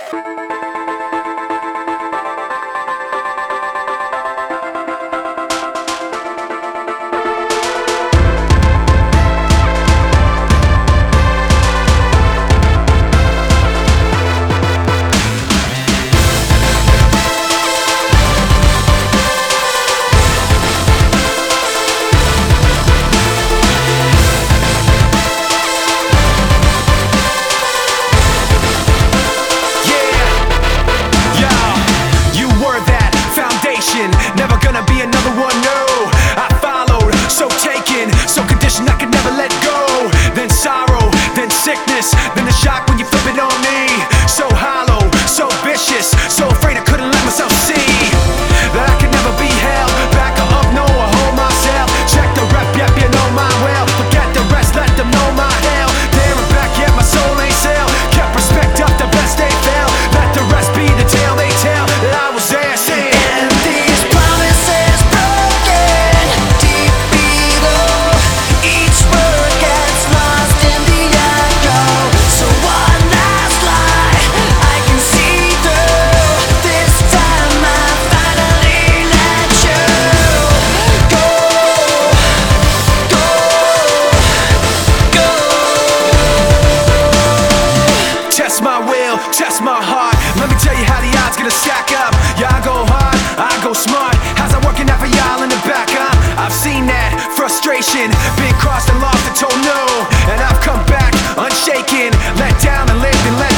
Never gonna be another one, no. I followed, so taken, so conditioned I could never let go. Then sorrow, then sickness, then the shock when you flip it on me. So hollow, so vicious, so afraid I couldn't let myself see that I could never be held back or up, no, I hold myself. Check the rep, yep, you know my well. Forget the rest, let them know my hell. There and back, yet my soul ain't sell. Kept respect up, the best they fell. Let the rest be the tale they tell that I was there saying. Test my heart, let me tell you how the odds gonna stack up. Yeah, I go hard, I go smart. How's that working out for y'all in the back, huh? I've seen that frustration, been crossed and lost and told no. And I've come back unshaken, let down and lived and let